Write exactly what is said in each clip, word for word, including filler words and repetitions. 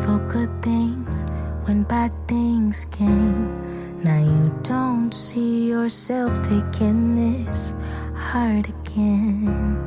for good things when bad things came. Now you don't see yourself taking this hard again.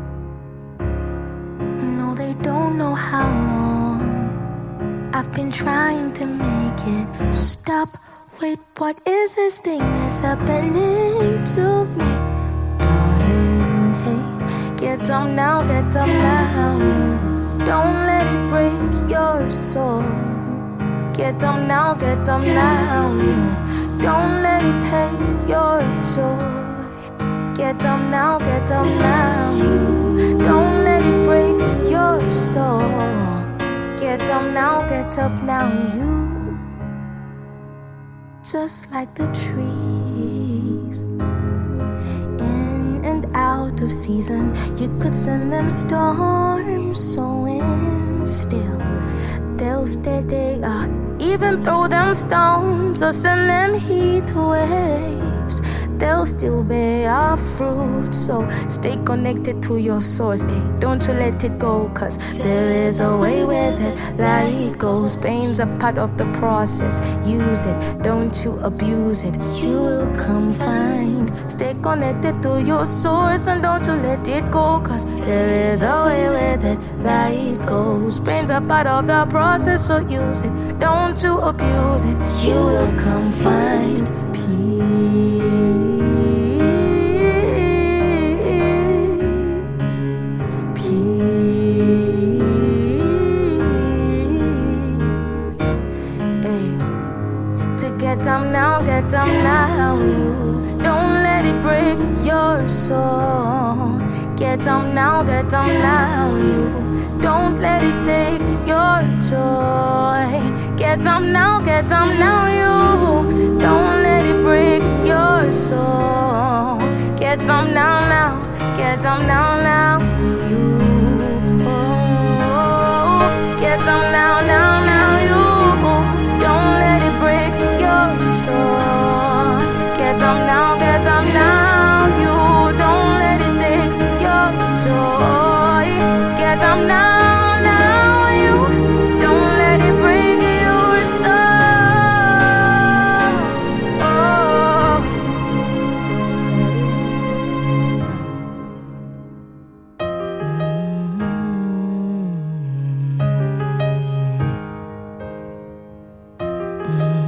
No, they don't know how long I've been trying to make it stop. Wait, what is this thing that's happening to me? Darling, hey, get up now, get up now. Don't let it break your soul. Get up now, get up now. Don't let it take your joy. Get up now, get up now. Don't let it break your soul. Get up now, get up now. You, just like the trees, in and out of season. You could send them storms, so in still they'll stay they are. Even throw them stones or send them heat waves, they'll still bear fruit. So stay connected to your source, eh? Don't you let it go, cause there is a way where that light goes. Pain's a part of the process. Use it, don't you abuse it. You will come find. Stay connected to your source and don't you let it go, cause there is a way where that light goes. Pain's a part of the process, so use it, don't you abuse it. You will come find peace. Get up now, get up now. You don't let it break your soul. Get up now, get up now. You don't let it take your joy. Get up now, get up now. You don't let it break your soul. Get up now, now. Get up now, now. You oh, get up now, now, now. You don't let it break your soul. Get up now, get up now. You don't let it take your joy. Get up now, now. You don't let it break your soul. Oh, don't let it. Mm-hmm.